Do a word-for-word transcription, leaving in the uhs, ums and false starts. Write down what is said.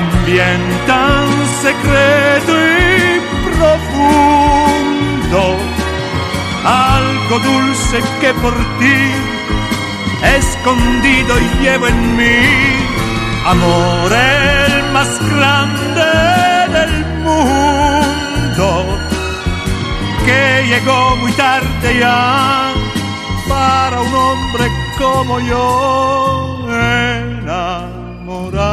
un bien tan secreto y profundo, algo dulce que por ti escondido llevo en mí, amor el más grande del mundo, que llegó muy tarde ya para un hombre como yo, enamorado.